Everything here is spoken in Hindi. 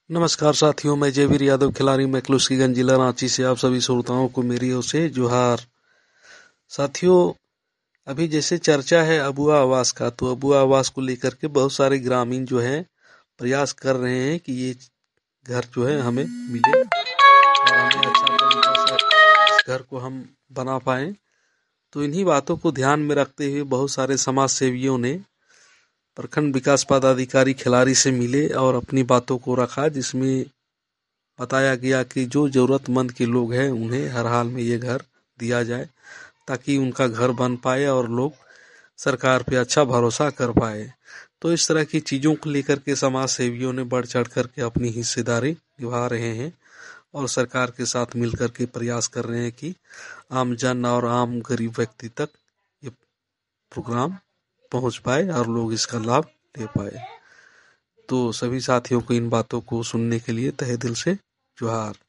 नमस्कार साथियों, मैं जयवीर यादव खिलाड़ी मैक्लुस्कीगंज जिला रांची से आप सभी श्रोताओं को मेरी ओर से जोहार। साथियों, अभी जैसे चर्चा है अबुआ आवास का, तो अबुआ आवास को लेकर के बहुत सारे ग्रामीण जो हैं प्रयास कर रहे हैं कि ये घर जो है हमें मिले और हमें अच्छा तरीका से इस घर को हम बना पाएं। तो इन्हीं बातों को ध्यान में रखते हुए बहुत सारे समाज सेवियों ने प्रखंड विकास पदाधिकारी खिलाड़ी से मिले और अपनी बातों को रखा, जिसमें बताया गया कि जो ज़रूरतमंद के लोग हैं उन्हें हर हाल में ये घर दिया जाए ताकि उनका घर बन पाए और लोग सरकार पे अच्छा भरोसा कर पाए। तो इस तरह की चीज़ों को लेकर के समाज सेवियों ने बढ़ चढ़ कर के अपनी हिस्सेदारी निभा रहे हैं और सरकार के साथ मिलकर के प्रयास कर रहे हैं कि आम जन और आम गरीब व्यक्ति तक ये प्रोग्राम पहुंच पाए और लोग इसका लाभ ले पाए। तो सभी साथियों को इन बातों को सुनने के लिए तहे दिल से जोहार।